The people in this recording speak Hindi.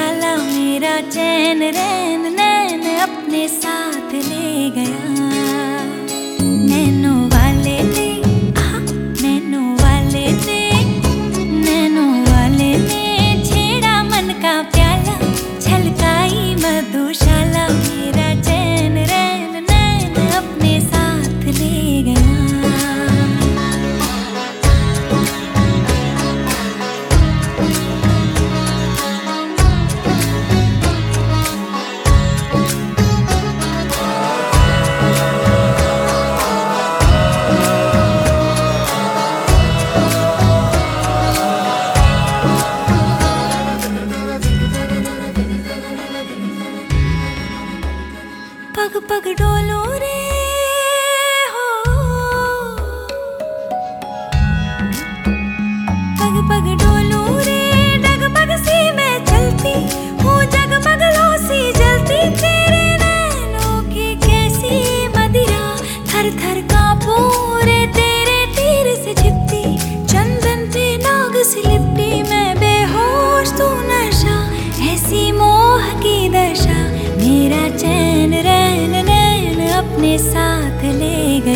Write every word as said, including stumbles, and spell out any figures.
मधुशाला मेरा चैन रैन नैन अपने साथ ले गया। नैनो वाले ने आहा, नैनो वाले ने नैनो वाले ने छेड़ा मन का प्याला, छलकाई मधुशाला मेरा चैन रैन नैन अपने साथ ले गया। पग पग डोलो रे हो, पग पग डोलो रे, डगमग सी मैं चलती हूँ, जगमग लो सी जलती तेरे नैनों की कैसी मदिरा, थर थर कांपूं रे तेरे तीर से छिपती, चंदन पे नाग सी लिपटी मैं बेहोश तू नशा, ऐसी मोह की दशा मेरा चैन रैन नैन अपने साथ ले गया।